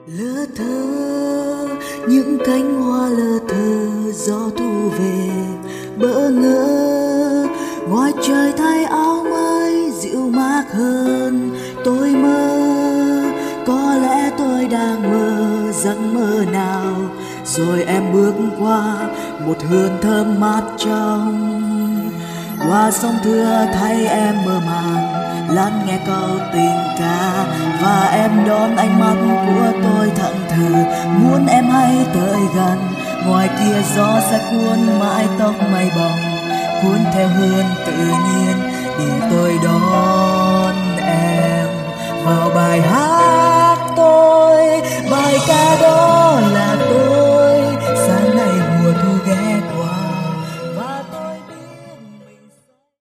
Lơ thơ những cánh hoa lơ thơ, gió thu về bỡ ngỡ. Ngoài trời thay áo mới dịu mát hơn. Tôi mơ, có lẽ tôi đang mơ giấc mơ nào. Rồi em bước qua một hương thơm mát trong. Qua sông thưa thay em mơ màng lắng nghe câu tình ca, và em đón ánh mắt của tôi thẫn thờ, muốn em hãy tới gần. Ngoài kia gió sẽ cuốn mái tóc mây bồng, cuốn theo hương tự nhiên, để